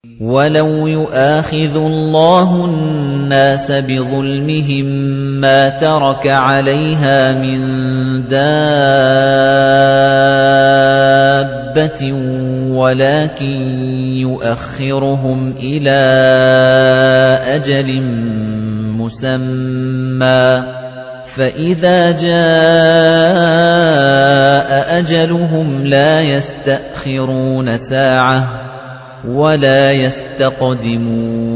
وَلَوْ يُؤَاخِذُ اللَّهُ النَّاسَ بِظُلْمِهِم مَّا تَرَكَ عَلَيْهَا مِن دَابَّةٍ وَلَكِن يُؤَخِّرُهُمْ إِلَىٰ أَجَلٍ مُّسَمًّى فَإِذَا جَاءَ أَجَلُهُمْ لَا يَسْتَأْخِرُونَ سَاعَةً وَلَا يَسْتَقْدِمُونَ